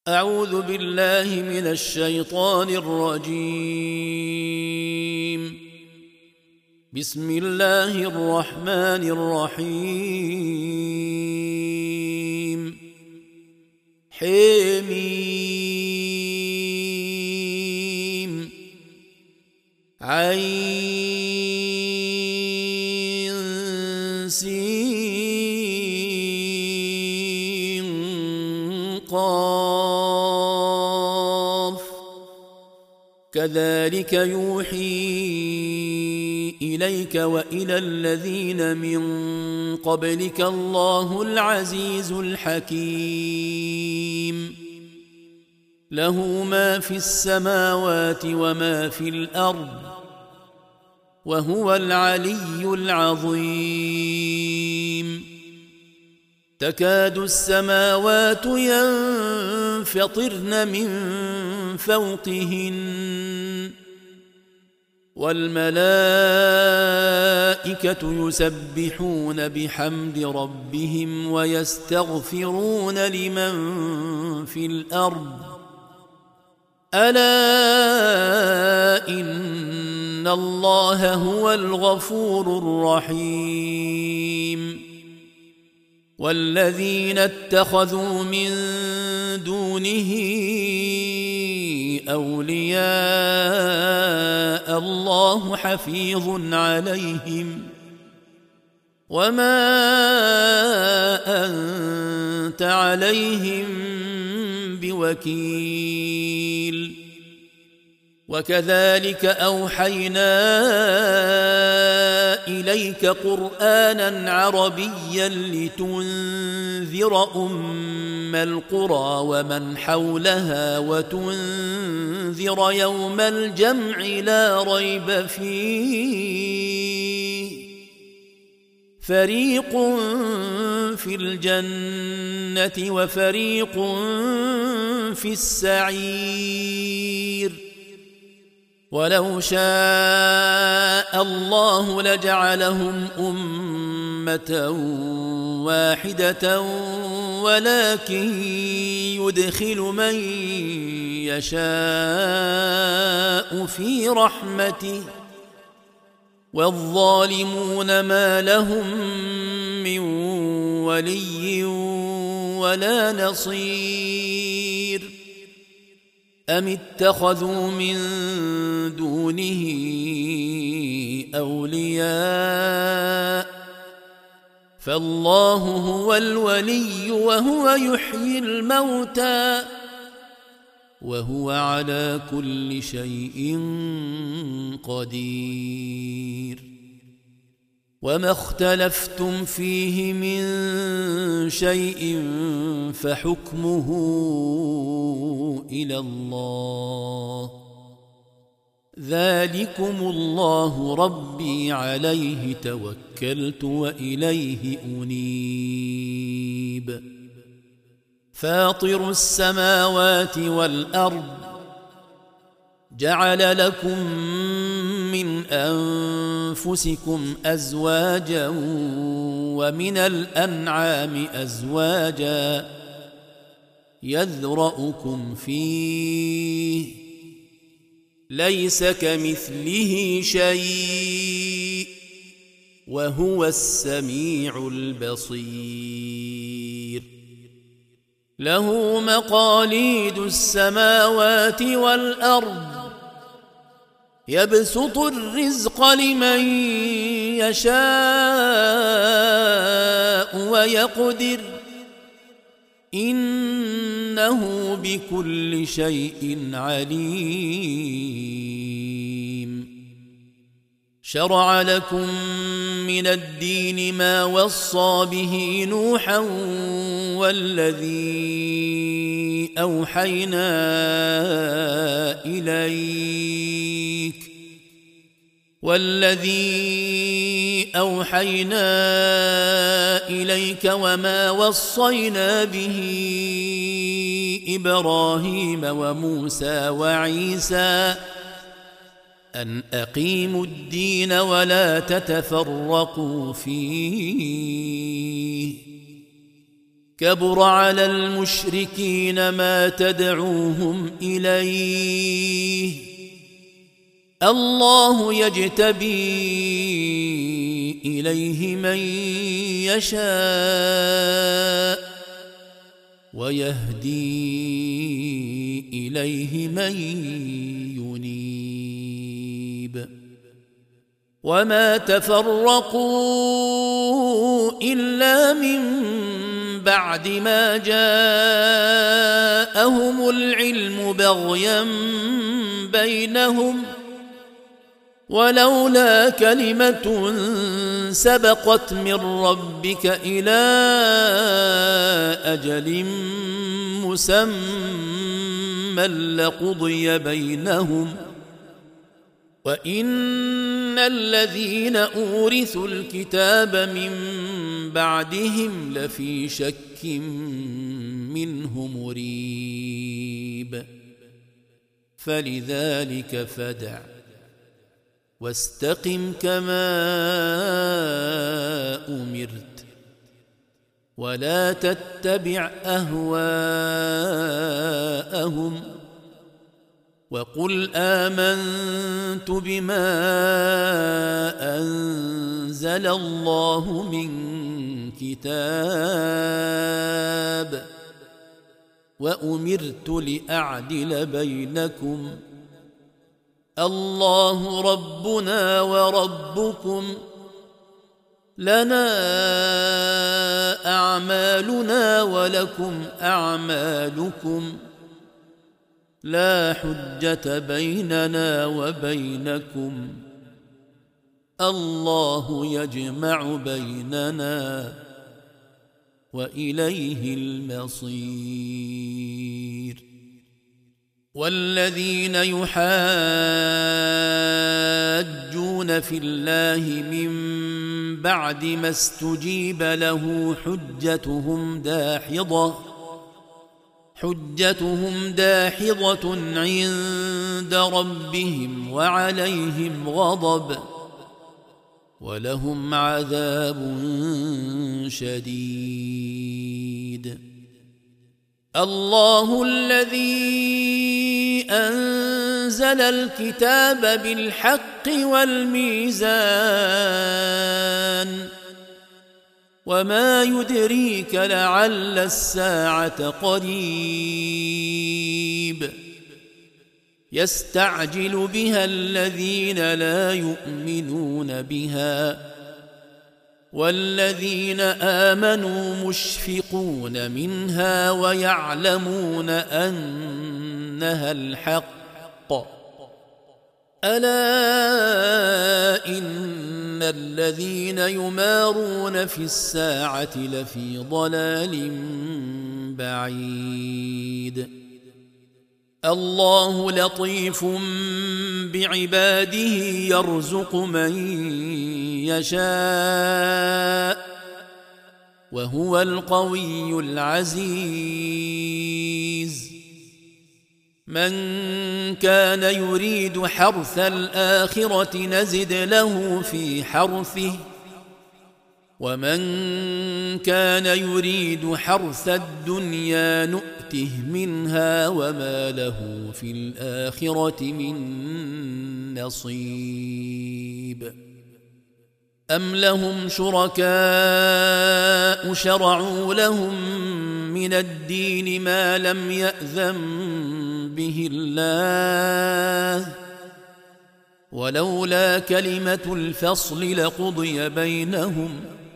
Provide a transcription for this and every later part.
أعوذ بالله من الشيطان الرجيم. بسم الله الرحمن الرحيم. حميم عين سين قاف كذلك يوحي إليك وإلى الذين من قبلك الله العزيز الحكيم. له ما في السماوات وما في الأرض وهو العلي العظيم. تكاد السماوات ينفطرن من فوقهن والملائكة يسبحون بحمد ربهم ويستغفرون لمن في الأرض ألا إن الله هو الغفور الرحيم. والذين اتخذوا من دونه أولياء الله حفيظ عليهم وما أنت عليهم بوكيل. وكذلك أوحينا إليك قرآنا عربيا لتنذر أم القرى ومن حولها وتنذر يوم الجمع لا ريب فيه فريق في الجنة وفريق في السعير. ولو شاء الله لجعلهم أمة واحدة ولكن يدخل من يشاء في رحمته والظالمون ما لهم من ولي ولا نصير. أم اتخذوا من دونه أولياء فالله هو الولي وهو يحيي الموتى وهو على كل شيء قدير. وما اختلفتم فيه من شيء فحكمه إلى الله ذلكم الله ربي عليه توكلت وإليه أنيب. فاطر السماوات والأرض جعل لكم من أنفسكم أزواجا ومن الأنعام أزواجا يذرأكم فيه ليس كمثله شيء وهو السميع البصير. له مقاليد السماوات والأرض يبسط الرزق لمن يشاء ويقدر إنه بكل شيء عليم. شرع لكم من الدين ما وصى به نوحا والذي أوحينا إليك وما وصينا به إبراهيم وموسى وعيسى أن أقيموا الدين ولا تتفرقوا فيه كبر على المشركين ما تدعوهم إليه الله يجتبي إليه من يشاء ويهدي إليه من ينيب وما تفرقوا إلا من بعد ما جاءهم العلم بغيا بينهم ولولا كلمة سبقت من ربك إلى أجل مسمى لقضي بينهم وإن الذين أورثوا الكتاب من بعدهم لفي شك منه مريب فلذلك فادع واستقم كما أمرت ولا تتبع أهواءهم وقل آمنت بما أنزل الله من كتاب وأمرت لأعدل بينكم الله ربنا وربكم لنا أعمالنا ولكم أعمالكم لا حجة بيننا وبينكم الله يجمع بيننا وإليه المصير والذين يحاجون في الله من بعد ما استجيب له حجتهم داحضة عند ربهم وعليهم غضب ولهم عذاب شديد الله الذي أنزل الكتاب بالحق والميزان وما يدريك لعل الساعة قريب يستعجل بها الذين لا يؤمنون بها والذين آمنوا مشفقون منها ويعلمون أنها الحق ألا إن الذين يمارون في الساعة لفي ضلال بعيد الله لطيف بعباده يرزق من يشاء وهو القوي العزيز من كان يريد حرث الآخرة نزد له في حرثه ومن كان يريد حرث الدنيا نؤته منها وما له في الآخرة من نصيب أم لهم شركاء شرعوا لهم من الدين ما لم يأذن به الله ولولا كلمة الفصل لقضي بينهم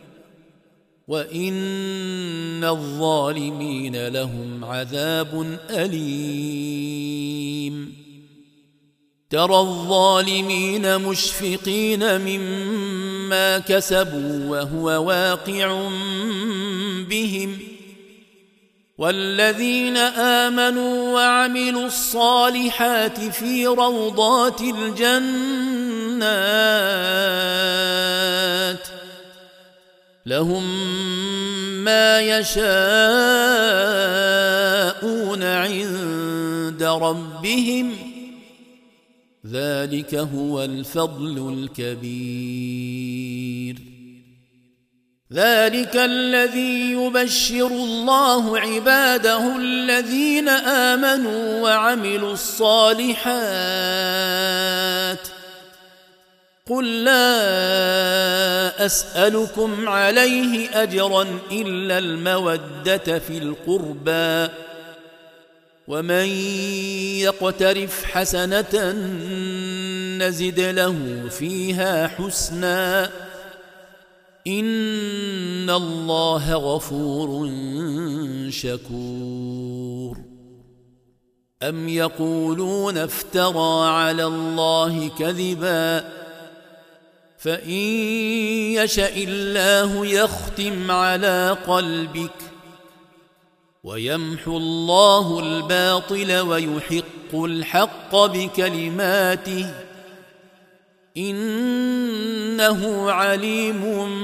وإن الظالمين لهم عذاب أليم ترى الظالمين مشفقين مما كسبوا وهو واقع بهم والذين آمنوا وعملوا الصالحات في روضات الجنات لهم ما يشاءون عند ربهم ذلك هو الفضل الكبير ذلك الذي يبشر الله عباده الذين آمنوا وعملوا الصالحات قل لا أسألكم عليه أجرا إلا المودة في القربى ومن يقترف حسنة نزد له فيها حسنا إن الله غفور شكور أم يقولون افترى على الله كذبا فإن يشأ الله يختم على قلبك ويمحو الله الباطل ويحق الحق بكلماته إنه عليم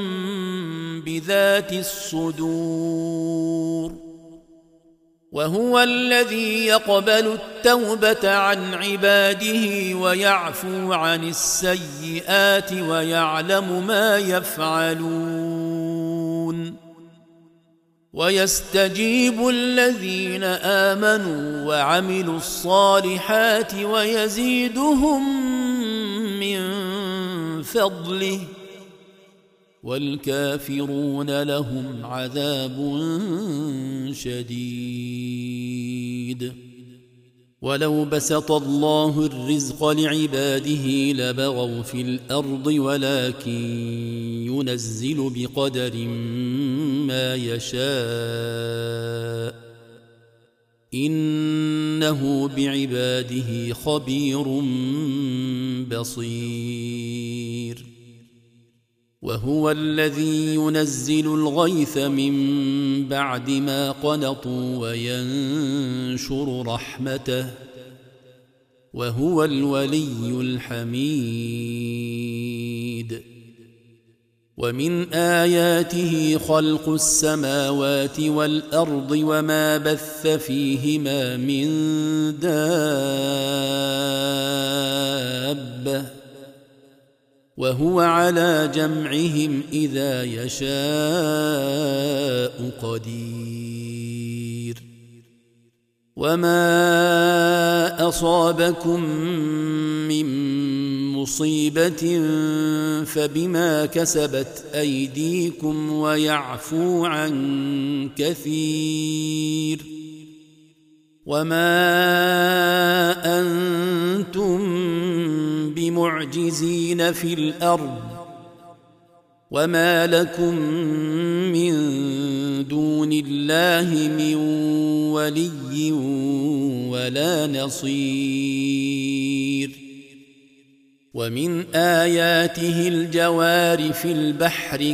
بذات الصدور وهو الذي يقبل التوبة عن عباده ويعفو عن السيئات ويعلم ما يفعلون ويستجيب الذين آمنوا وعملوا الصالحات ويزيدهم من فضله والكافرون لهم عذاب شديد ولو بسط الله الرزق لعباده لبغوا في الأرض ولكن ينزل بقدر ما يشاء إنه بعباده خبير بصير وهو الذي ينزل الغيث من بعد ما قنطوا وينشر رحمته وهو الولي الحميد ومن آياته خلق السماوات والأرض وما بث فيهما من دابة وهو على جمعهم إذا يشاء قدير وما أصابكم من مصيبة فبما كسبت أيديكم ويعفو عن كثير وما أنتم بمعجزين في الأرض وما لكم من دون الله من ولي ولا نصير ومن آياته الجوار في البحر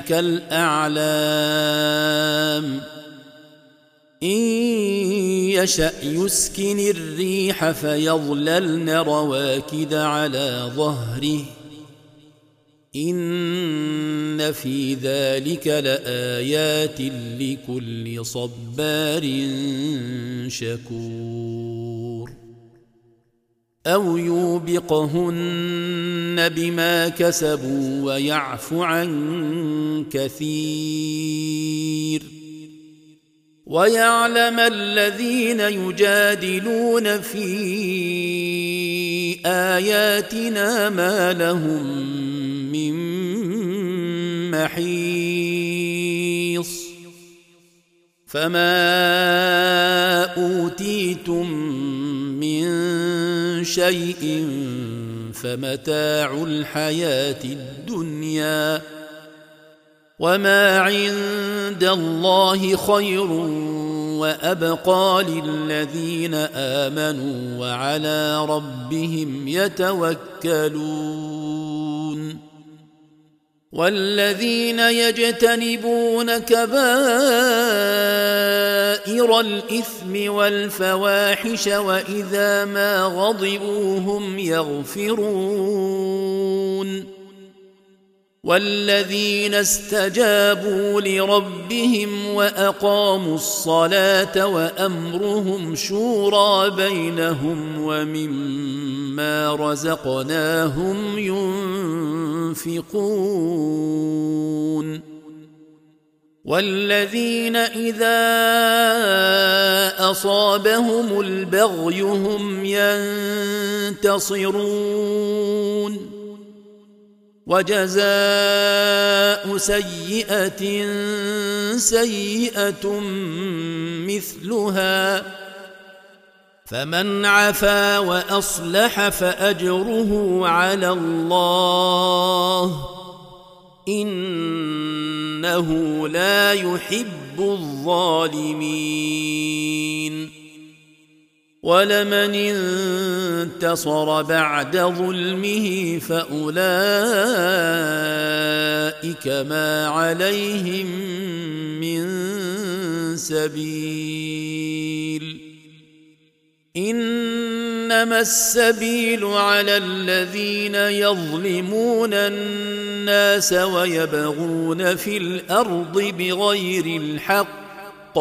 كالأعلام إن يشأ يسكن الريح فيظللن رواكد على ظهره إن في ذلك لآيات لكل صبار شكور أو يوبقهن بما كسبوا ويعفو عن كثير ويعلم الذين يجادلون في آياتنا ما لهم من محيص فما أوتيتم من شيء فمتاع الحياة الدنيا وما عند الله خير وأبقى للذين آمنوا وعلى ربهم يتوكلون والذين يجتنبون كبائر الإثم والفواحش وإذا ما غضبوا هم يغفرون والذين استجابوا لربهم وأقاموا الصلاة وأمرهم شورى بينهم ومما رزقناهم ينفقون والذين إذا أصابهم البغي هم ينتصرون وجزاء سيئة سيئة مثلها فمن عفا وأصلح فأجره على الله إنه لا يحب الظالمين ولمن انتصر بعد ظلمه فأولئك ما عليهم من سبيل إنما السبيل على الذين يظلمون الناس ويبغون في الأرض بغير الحق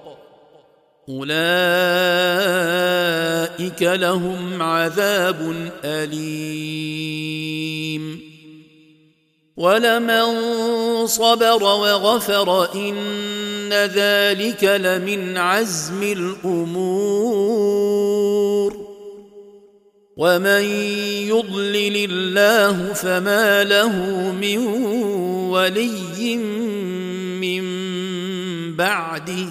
أولئك لهم عذاب أليم ولمن صبر وغفر إن ذلك لمن عزم الأمور ومن يضلل الله فما له من ولي من بعده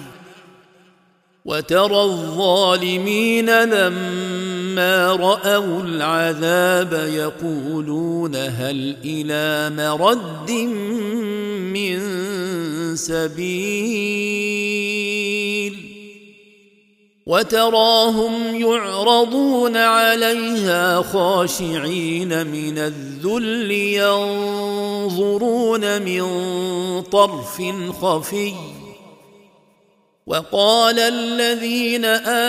وترى الظالمين لما رأوا العذاب يقولون هل إلى مرد من سبيل وتراهم يعرضون عليها خاشعين من الذل ينظرون من طرف خفي وقال الذين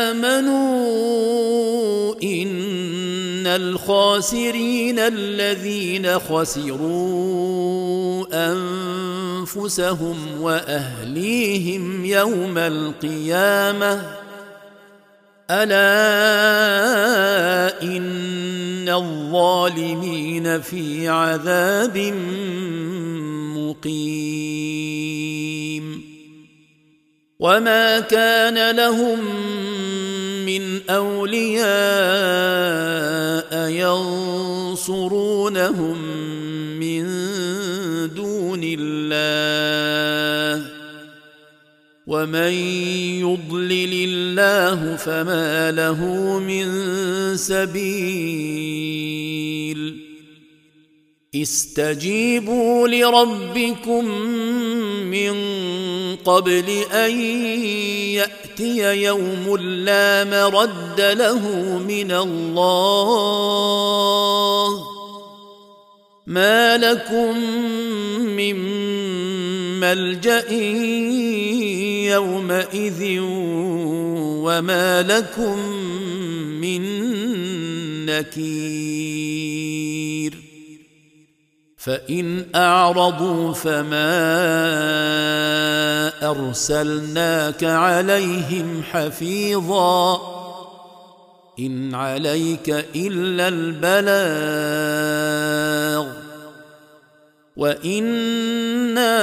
آمنوا إن الخاسرين الذين خسروا أنفسهم وأهليهم يوم القيامة ألا إن الظالمين في عذاب مقيم وما كان لهم من أولياء ينصرونهم من دون الله ومن يضلل الله فما له من سبيل استجيبوا لربكم من قبل أن يأتي يوم لا مرد له من الله ما لكم من ملجأ يومئذ وما لكم من نكير فإن أعرضوا فما أرسلناك عليهم حفيظا إن عليك إلا البلاغ وإنا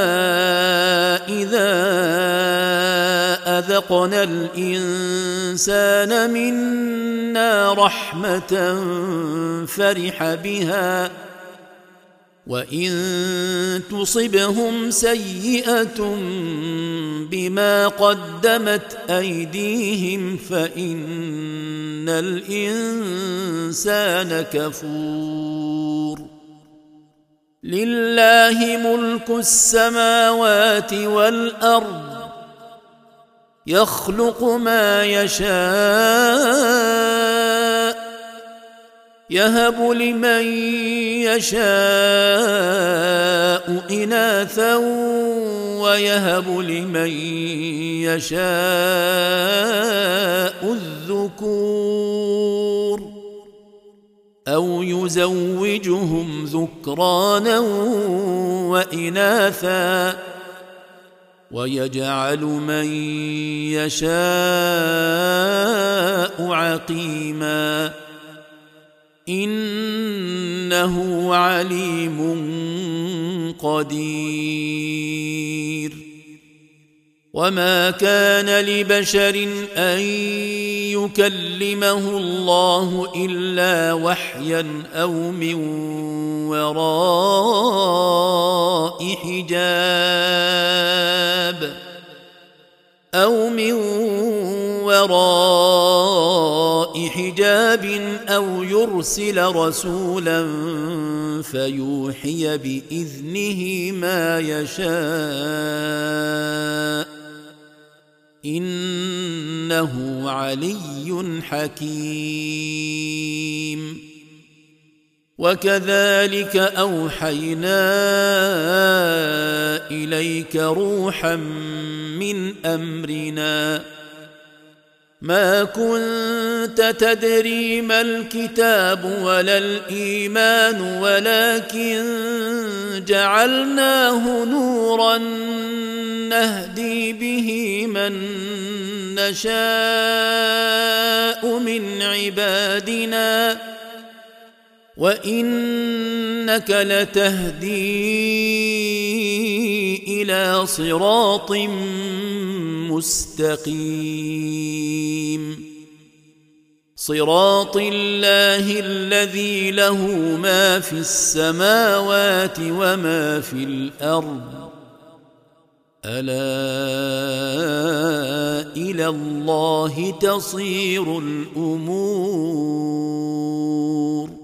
إذا أذقنا الإنسان منا رحمة فرح بها وإن تصبهم سيئة بما قدمت أيديهم فإن الإنسان كفور لله ملك السماوات والأرض يخلق ما يشاء يهب لمن يشاء إناثا ويهب لمن يشاء الذكور أو يزوجهم ذكرانا وإناثا ويجعل من يشاء عقيما إنه عليم قدير وما كان لبشر أن يكلمه الله إلا وحيا أو من وراء حجاب أو يرسل رسولا فيوحي بإذنه ما يشاء إنه علي حكيم. وكذلك أوحينا إليك روحا من أمرنا ما كنت تدري ما الكتاب ولا الإيمان ولكن جعلناه نورا نهدي به من نشاء من عبادنا وإنك لتهدي إلى صراط مستقيم صراط الله الذي له ما في السماوات وما في الأرض ألا إلى الله تصير الأمور.